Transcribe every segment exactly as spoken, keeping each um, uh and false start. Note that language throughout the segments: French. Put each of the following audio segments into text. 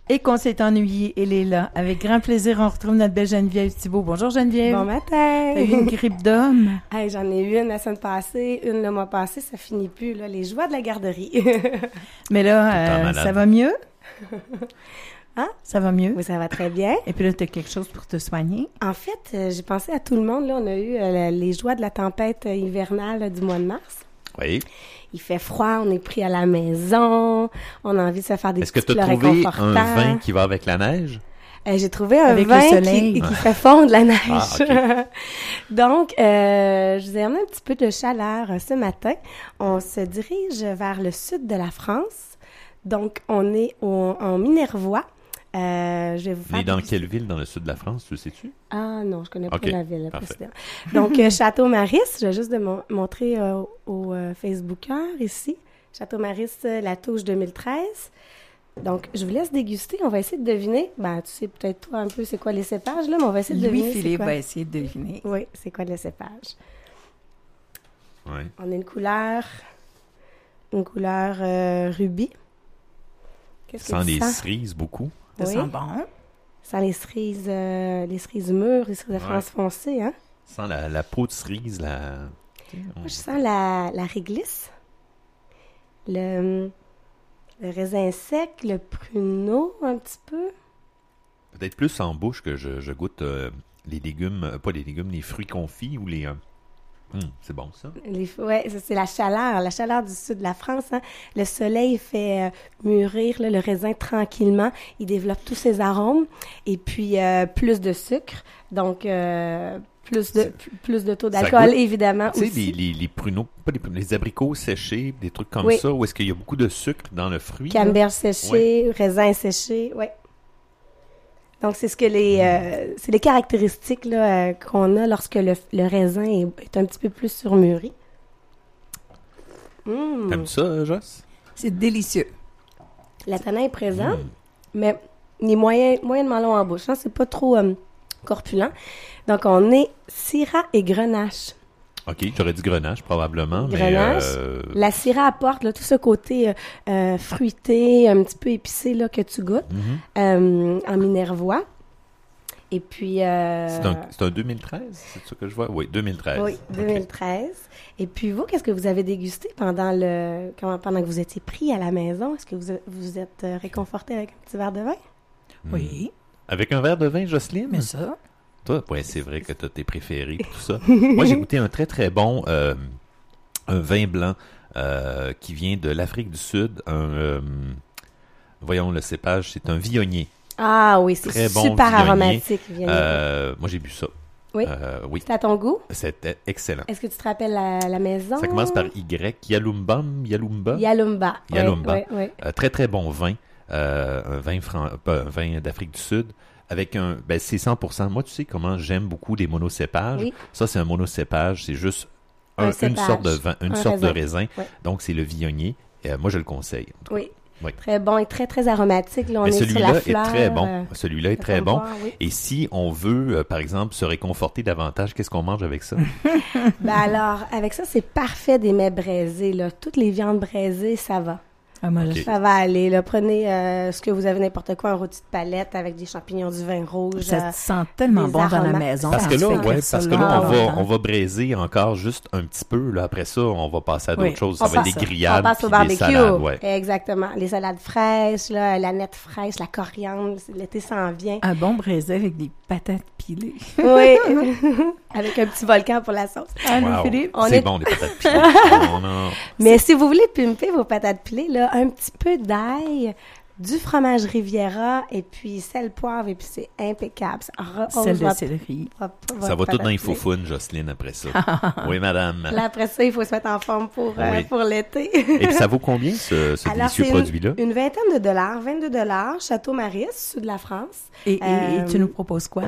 et qu'on s'est ennuyé, elle est là. Avec grand plaisir, on retrouve notre belle Geneviève Thibault. Bonjour Geneviève. Bon matin. T'as eu une grippe d'homme? Hey, j'en ai eu une la semaine passée, une le mois passé, ça finit plus, là, les joies de la garderie. Mais là, euh, ça va mieux? Hein? Ça va mieux? Oui, ça va très bien. Et puis là, tu as quelque chose pour te soigner? En fait, euh, j'ai pensé à tout le monde. Là, on a eu euh, les joies de la tempête euh, hivernale euh, du mois de mars. Oui. Il fait froid, on est pris à la maison, on a envie de se faire des Est-ce que petits tu as plats trouvé réconfortants. un vin qui va avec la neige? Euh, j'ai trouvé un Avec vin le soleil. qui, qui fait fondre la neige. Ah, okay. Donc, euh, je vous ai amené un petit peu de chaleur euh, ce matin. On se dirige vers le sud de la France. Donc, on est au, en Minervois. Euh, je vais vous faire Mais dans des... quelle ville dans le sud de la France, tu le sais-tu? Ah non, je connais Okay, pas la ville parfait. précédente. Donc, euh, Château-Maris, je vais juste de mon- montrer euh, au euh, Facebooker ici. Château-Maris, euh, la touche deux mille treize. Donc, je vous laisse déguster. On va essayer de deviner. Ben, tu sais peut-être toi un peu c'est quoi les cépages, là, mais on va essayer de deviner. Louis-Philippe c'est quoi. va essayer de deviner. Oui, c'est quoi les cépages? Oui. On a une couleur, une couleur euh, rubis. Qu'est-ce que Sans tu les sens? cerises, beaucoup. Ça Oui. sent bon. Sans les cerises, euh, les cerises mûres, les cerises de Ouais. France foncée, hein? Sans la, la peau de cerise, la... Moi, je sens la, la réglisse, le, le raisin sec, le pruneau un petit peu. Peut-être plus en bouche que je, je goûte euh, les légumes, euh, pas les légumes, les fruits confits ou les... euh, hum, c'est bon, ça. Les, ouais, ça, c'est la chaleur, la chaleur du sud de la France. Hein. Le soleil fait euh, mûrir là, le raisin tranquillement. Il développe tous ses arômes et puis euh, plus de sucre, donc euh, plus de plus, plus de taux Ça d'alcool goûte, évidemment Tu sais, aussi. les, les, les pruneaux, pas les pruneaux, les abricots séchés, des trucs comme Oui. ça, où est-ce qu'il y a beaucoup de sucre dans le fruit? là? Canneberge séché, raisin séché, ouais. Donc c'est ce que les euh, c'est les caractéristiques là euh, qu'on a lorsque le, le raisin est, est un petit peu plus surmûri. Mmh. T'aimes ça, Joss? C'est délicieux. La tanin est présent, Hum. mais il est moyen, moyennement long en bouche. Hein? C'est pas trop euh, corpulent. Donc, on est Syrah et Grenache. OK, j'aurais dit grenache, probablement, Grenache. mais... euh, La Syrah apporte là, tout ce côté euh, euh, fruité, un petit peu épicé là, que tu goûtes mhm. euh, en Minervois. Et puis... euh, C'est un, c'est un deux mille treize, c'est ça que je vois? Oui, deux mille treize. Oui, deux mille treize. Et puis vous, qu'est-ce que vous avez dégusté pendant le comment, pendant que vous étiez pris à la maison? Est-ce que vous vous êtes euh, réconforté avec un petit verre de vin? Hmm. Oui, Avec un verre de vin, Jocelyne? mais ça... Toi, ouais, c'est vrai que tu as tes préférés et tout ça. Moi, j'ai goûté un très, très bon euh, un vin blanc euh, qui vient de l'Afrique du Sud. Un, euh, voyons le cépage, c'est un viognier. Ah oui, c'est Très bon super viognier. aromatique. Viognier. Euh, moi, j'ai bu ça. Oui. Euh, oui, C'est à ton goût? c'était excellent. Est-ce que tu te rappelles la, la maison? Ça commence par Y, Yalumbam, Yalumba. Yalumba. Yalumba. Oui, oui, Euh, très, très bon vin. Euh, un vin, fran- pas, un vin d'Afrique du Sud. Avec un, ben c'est cent pour cent. Moi, tu sais comment j'aime beaucoup les monocépages. Oui. Ça, c'est un monocépage. C'est juste un- Un une cépage. sorte de vin, une Un sorte de raisin. raisin. Oui. Donc, c'est le viognier. Euh, moi, je le conseille. en tout cas. Oui. Oui. Très bon et très, très aromatique. Là, on Mais est sur celui-là la est fleur. très bon. euh, Celui-là est de très bon. boire, oui. Et si on veut, euh, par exemple, se réconforter davantage, qu'est-ce qu'on mange avec ça? Ben alors, avec ça, c'est parfait des mets braisés. Là. Toutes les viandes braisées, ça va. Ah, moi, Ok. je- Ça va aller. Là. Prenez euh, ce que vous avez, n'importe quoi, un rôti de palette avec des champignons du vin rouge. ça euh, se sent tellement des bon dans la aromates. maison. Parce Ça que se là, fait ouais, cuire parce ça que là, on va, longtemps. on va braiser encore juste un petit peu. Là, après ça, on va passer à d'autres Oui. choses. Ça On va être passe- des grillades, On passe au puis des barbecue. salades. Ouais. Exactement. Les salades fraîches, là, la nette fraîche, la coriandre. L'été s'en vient. Un bon braisé avec des patates pilées. Oui. Avec un petit volcan pour la sauce. Ah, Wow. Louis-Philippe? On C'est est- bon, des patates pilées. Non, non. Mais si vous voulez pimper vos patates pilées, là, un petit peu d'ail, du fromage Riviera, et puis sel, poivre, et puis c'est impeccable. Ça rehausse Celle de votre- céleri. votre- Ça votre va tout patate dans les pilée. faufounes, Jocelyne, après ça. Oui, madame. Là, après ça, il faut se mettre en forme pour, euh, Oui. pour l'été. Et puis, ça vaut combien, ce, ce Alors, délicieux c'est produit-là? une, une vingtaine de dollars, vingt-deux dollars, Château-Maris, sud de la France. Et, et- et Euh, tu nous proposes quoi?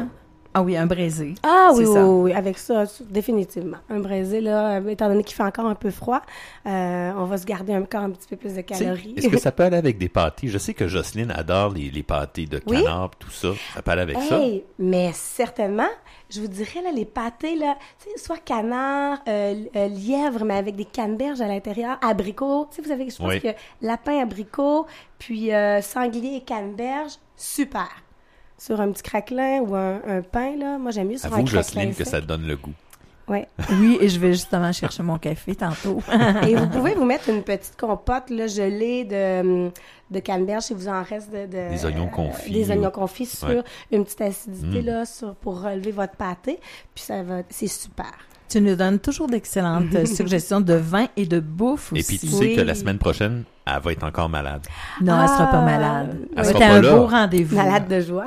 Ah oui, un braisé. Ah oui, C'est oui, ça. oui, avec ça, définitivement. Un braisé, là, euh, étant donné qu'il fait encore un peu froid, euh, on va se garder encore un petit peu plus de Tu sais, calories. est-ce que ça peut aller avec des pâtés? Je sais que Jocelyne adore les, les pâtés de Oui. canard, tout ça. Ça peut aller avec ça? Hey, mais certainement, je vous dirais, là, les pâtés, là, tu sais, soit canard, euh, euh, lièvre, mais avec des canneberges à l'intérieur, abricots, tu sais, vous avez, je pense Oui. que lapin, abricot, puis euh, sanglier et canneberge, super. Sur un petit craquelin ou un, un pain, là, moi, j'aime mieux sur un Avoue, craquelin Jocelyne, que sec. ça te donne le goût. Ouais. Oui, et je vais justement chercher mon café tantôt. Et vous pouvez vous mettre une petite compote là, gelée de, de canneberge si vous en reste de, de Des oignons confits. des oignons confits sur Ouais. une petite acidité Mm. là sur pour relever votre pâté, puis ça va, c'est super. Tu nous donnes toujours d'excellentes euh, suggestions de vin et de bouffe aussi. Et puis, tu sais Oui. que la semaine prochaine, elle va être encore malade. Non, elle sera pas Ah, malade. elle C'était sera pas un là. beau rendez-vous. Malade de joie.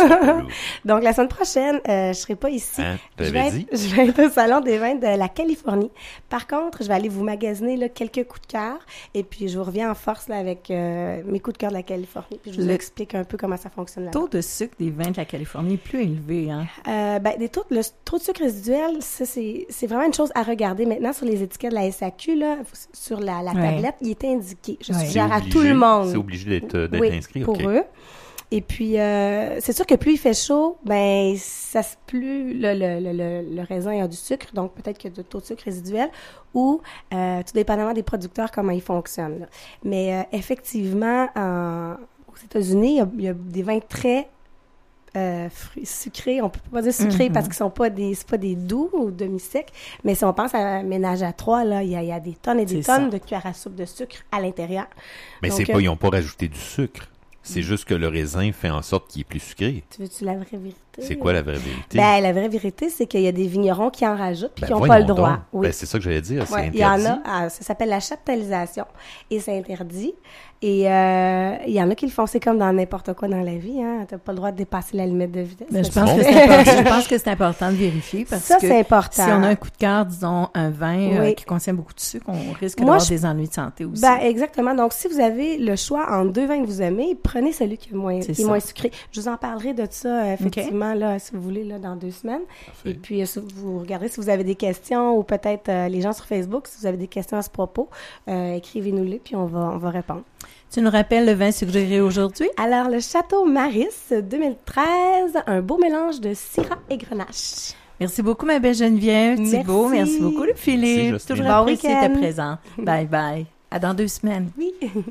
Donc la semaine prochaine, euh, je serai pas ici. Hein? Je Je vais, l'avais être, dit? je vais être au Salon des vins de la Californie. Par contre, je vais aller vous magasiner là, quelques coups de cœur et puis je vous reviens en force là, avec euh, mes coups de cœur de la Californie. Puis je vous Le- explique un peu comment ça fonctionne là. Le taux de sucre des vins de la Californie est plus élevé, hein? Euh, ben, des taux, le taux de sucre résiduel, ça, c'est, c'est vraiment une chose à regarder. Maintenant, sur les étiquettes de la S A Q, là, sur la, la Ouais. tablette, il est indiqué. Je Ouais. suggère C'est à obligé- tout le monde. C'est obligé d'être euh, d'être Oui, inscrit? pour OK. eux. Et puis, euh, c'est sûr que plus il fait chaud, ben, ça se plus le, le, le, le, le raisin a du sucre, donc peut-être qu'il y a du taux de sucre résiduel, ou euh, tout dépendamment des producteurs, comment ils fonctionnent. Là. Mais euh, effectivement, en, aux États-Unis, il y, a, il y a des vins très euh, fruits, sucrés. On peut pas dire sucrés Mhm. parce qu'ils sont pas des, c'est pas des doux ou demi-secs. Mais si on pense à un ménage à trois, là, il y a, il y a des tonnes et des C'est tonnes ça. de cuillères à soupe de sucre à l'intérieur. Mais Donc, c'est euh, pas, ils n'ont pas rajouté du sucre. C'est juste que le raisin fait en sorte qu'il est plus sucré. Tu veux-tu la vraie vérité? C'est quoi la vraie vérité? Ben, la vraie vérité, c'est qu'il y a des vignerons qui en rajoutent puis Ben, qui n'ont voyons pas le droit. donc. Oui. Ben, c'est ça que j'allais dire, c'est Ouais, interdit. il y en a, ah, ça s'appelle la chaptalisation et c'est interdit. Et euh, il y en a qui le font, c'est comme dans n'importe quoi dans la vie, hein. T'as pas le droit de dépasser la limite de vitesse. Mais je Ça, pense, bon. que c'est important, je pense que c'est important de vérifier parce ça, que c'est important. si on a un coup de cœur, disons, un vin euh, Oui. qui contient beaucoup de sucre, on risque Moi, d'avoir je- des ennuis de santé aussi. Ben, exactement. Donc, si vous avez le choix entre deux vins que vous aimez, prenez celui qui est moins, C'est qui est ça. moins sucré. Je vous en parlerai de ça, euh, effectivement, là, si vous voulez, là, dans deux semaines. Parfait. Et puis, euh, si vous regardez si vous avez des questions ou peut-être euh, les gens sur Facebook, si vous avez des questions à ce propos, euh, écrivez-nous-les, puis on va, on va répondre. Tu nous rappelles le vin suggéré aujourd'hui? Alors, le Château Maris deux mille treize, un beau mélange de Syrah et Grenache. Merci beaucoup, ma belle Geneviève. Thibault, Merci. merci beaucoup, le Philippe. Jocelyne. Toujours Bon apprécié week-end. ta présence. Bye bye. À dans deux semaines. Oui.